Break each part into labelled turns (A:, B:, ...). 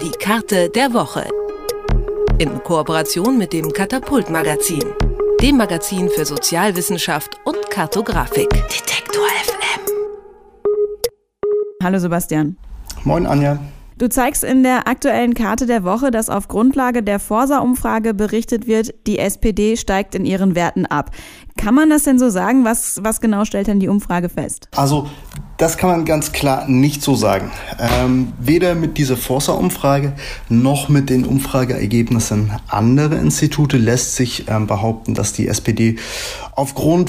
A: Die Karte der Woche. In Kooperation mit dem Katapult-Magazin, dem Magazin für Sozialwissenschaft und Kartografik. Detektor FM.
B: Hallo Sebastian.
C: Moin Anja.
B: Du zeigst in der aktuellen Karte der Woche, dass auf Grundlage der Forsa-Umfrage berichtet wird, die SPD steigt in ihren Werten ab. Kann man das denn so sagen? Was genau stellt denn die Umfrage fest?
C: Also das kann man ganz klar nicht so sagen. Weder mit dieser Forsa-Umfrage noch mit den Umfrageergebnissen anderer Institute lässt sich behaupten, dass die SPD aufgrund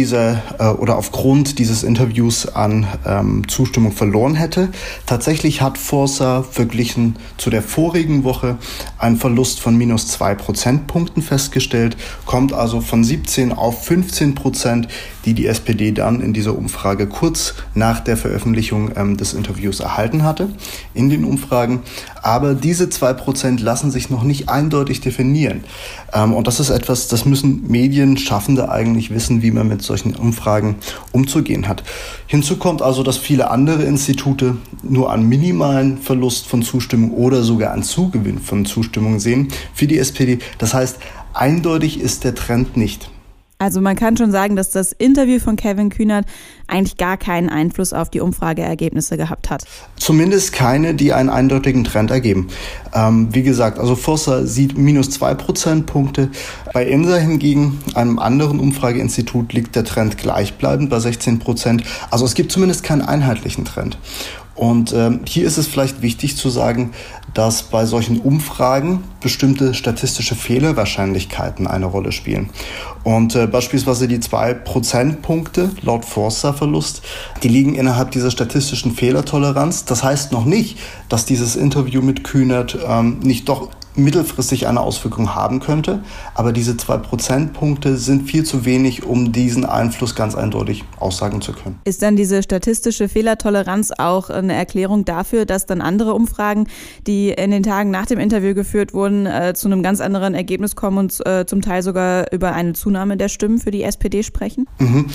C: dieses Interviews an Zustimmung verloren hätte. Tatsächlich hat Forsa verglichen zu der vorigen Woche einen Verlust von minus 2 Prozentpunkten festgestellt, kommt also von 17 auf 15%, die SPD dann in dieser Umfrage kurz nach der Veröffentlichung des Interviews erhalten hatte in den Umfragen. Aber diese 2% lassen sich noch nicht eindeutig definieren. Und das ist etwas, das müssen Medienschaffende eigentlich wissen, wie man mit solchen Umfragen umzugehen hat. Hinzu kommt also, dass viele andere Institute nur einen minimalen Verlust von Zustimmung oder sogar einen Zugewinn von Zustimmung sehen für die SPD. Das heißt, eindeutig ist der Trend nicht.
B: Also man kann schon sagen, dass das Interview von Kevin Kühnert eigentlich gar keinen Einfluss auf die Umfrageergebnisse gehabt hat.
C: Zumindest keine, die einen eindeutigen Trend ergeben. Wie gesagt, also Forsa sieht minus 2 Prozentpunkte. Bei INSA hingegen, einem anderen Umfrageinstitut, liegt der Trend gleichbleibend bei 16%. Also es gibt zumindest keinen einheitlichen Trend. Und hier ist es vielleicht wichtig zu sagen, dass bei solchen Umfragen bestimmte statistische Fehlerwahrscheinlichkeiten eine Rolle spielen. Und beispielsweise die 2 Prozentpunkte laut Forsa-Verlust, die liegen innerhalb dieser statistischen Fehlertoleranz. Das heißt noch nicht, dass dieses Interview mit Kühnert nicht doch mittelfristig eine Auswirkung haben könnte. Aber diese 2 Prozentpunkte sind viel zu wenig, um diesen Einfluss ganz eindeutig aussagen zu können.
B: Ist dann diese statistische Fehlertoleranz auch eine Erklärung dafür, dass dann andere Umfragen, die in den Tagen nach dem Interview geführt wurden, zu einem ganz anderen Ergebnis kommen und zum Teil sogar über eine Zunahme der Stimmen für die SPD sprechen?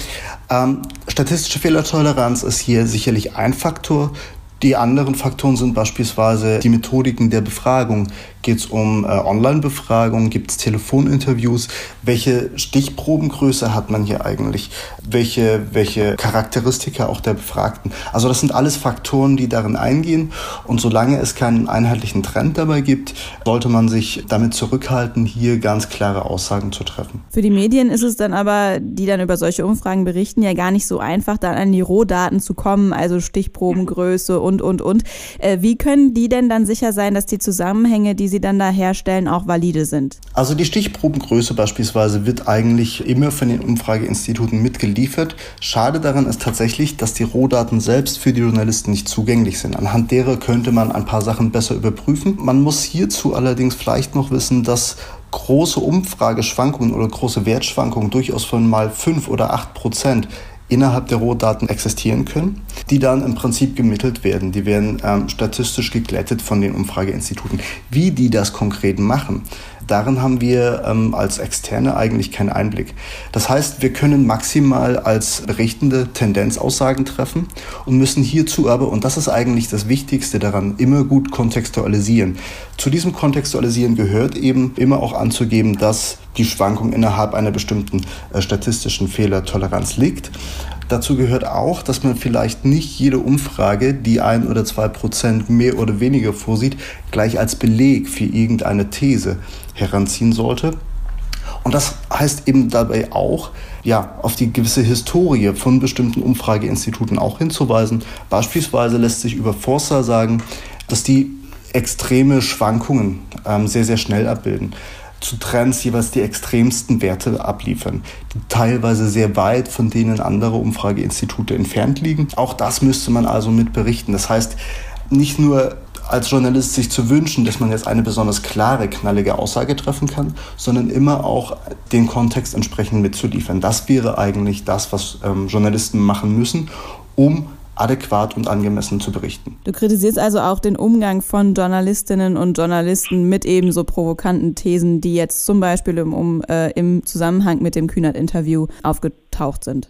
C: Statistische Fehlertoleranz ist hier sicherlich ein Faktor. Die anderen Faktoren sind beispielsweise die Methodiken der Befragung. Geht es um Online-Befragung, gibt es Telefoninterviews? Welche Stichprobengröße hat man hier eigentlich? Welche Charakteristika auch der Befragten? Also das sind alles Faktoren, die darin eingehen. Und solange es keinen einheitlichen Trend dabei gibt, sollte man sich damit zurückhalten, hier ganz klare Aussagen zu treffen.
B: Für die Medien ist es dann aber, die dann über solche Umfragen berichten, ja gar nicht so einfach, dann an die Rohdaten zu kommen, also Stichprobengröße und. Wie können die denn dann sicher sein, dass die Zusammenhänge, die sie dann da herstellen, auch valide sind?
C: Also die Stichprobengröße beispielsweise wird eigentlich immer von den Umfrageinstituten mitgeliefert. Schade daran ist tatsächlich, dass die Rohdaten selbst für die Journalisten nicht zugänglich sind. Anhand derer könnte man ein paar Sachen besser überprüfen. Man muss hierzu allerdings vielleicht noch wissen, dass große Umfrageschwankungen oder große Wertschwankungen durchaus von mal 5 oder 8% innerhalb der Rohdaten existieren können, die dann im Prinzip gemittelt werden. Die werden statistisch geglättet von den Umfrageinstituten. Wie die das konkret machen, darin haben wir als Externe eigentlich keinen Einblick. Das heißt, wir können maximal als Berichtende Tendenzaussagen treffen und müssen hierzu aber, und das ist eigentlich das Wichtigste daran, immer gut kontextualisieren. Zu diesem Kontextualisieren gehört eben immer auch anzugeben, dass die Schwankung innerhalb einer bestimmten statistischen Fehlertoleranz liegt. Dazu gehört auch, dass man vielleicht nicht jede Umfrage, die 1 oder 2% mehr oder weniger vorsieht, gleich als Beleg für irgendeine These heranziehen sollte. Und das heißt eben dabei auch, auf die gewisse Historie von bestimmten Umfrageinstituten auch hinzuweisen. Beispielsweise lässt sich über Forsa sagen, dass die extreme Schwankungen sehr, sehr schnell abbilden. Zu Trends jeweils die extremsten Werte abliefern, die teilweise sehr weit von denen andere Umfrageinstitute entfernt liegen. Auch das müsste man also mit berichten. Das heißt, nicht nur als Journalist sich zu wünschen, dass man jetzt eine besonders klare, knallige Aussage treffen kann, sondern immer auch den Kontext entsprechend mitzuliefern. Das wäre eigentlich das, was Journalisten machen müssen, um adäquat und angemessen zu berichten.
B: Du kritisierst also auch den Umgang von Journalistinnen und Journalisten mit eben so provokanten Thesen, die jetzt zum Beispiel im Zusammenhang mit dem Kühnert-Interview aufgetaucht sind.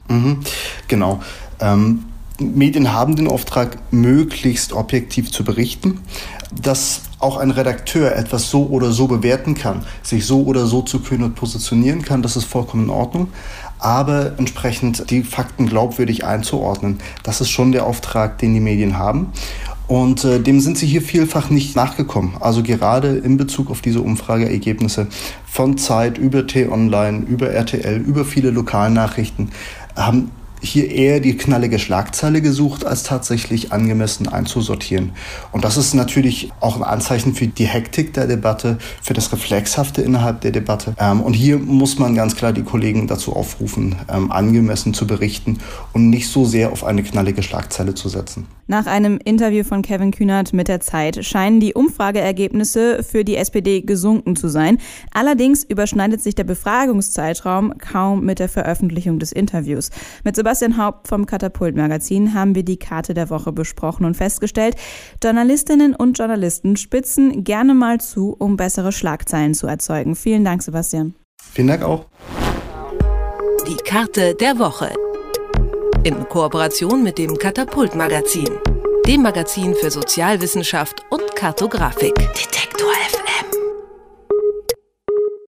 C: Genau. Medien haben den Auftrag, möglichst objektiv zu berichten. Das auch ein Redakteur etwas so oder so bewerten kann, sich so oder so zu Kühnert positionieren kann, das ist vollkommen in Ordnung. Aber entsprechend die Fakten glaubwürdig einzuordnen, das ist schon der Auftrag, den die Medien haben. Und dem sind sie hier vielfach nicht nachgekommen. Also gerade in Bezug auf diese Umfrageergebnisse von Zeit über T-Online, über RTL, über viele Lokalnachrichten haben hier eher die knallige Schlagzeile gesucht, als tatsächlich angemessen einzusortieren. Und das ist natürlich auch ein Anzeichen für die Hektik der Debatte, für das Reflexhafte innerhalb der Debatte. Und hier muss man ganz klar die Kollegen dazu aufrufen, angemessen zu berichten und nicht so sehr auf eine knallige Schlagzeile zu setzen.
B: Nach einem Interview von Kevin Kühnert mit der Zeit scheinen die Umfrageergebnisse für die SPD gesunken zu sein. Allerdings überschneidet sich der Befragungszeitraum kaum mit der Veröffentlichung des Interviews. Mit Sebastian Haupt vom Katapult-Magazin haben wir die Karte der Woche besprochen und festgestellt, Journalistinnen und Journalisten spitzen gerne mal zu, um bessere Schlagzeilen zu erzeugen. Vielen Dank, Sebastian.
C: Vielen Dank auch.
A: Die Karte der Woche. In Kooperation mit dem Katapult-Magazin, dem Magazin für Sozialwissenschaft und Kartografik. Detektor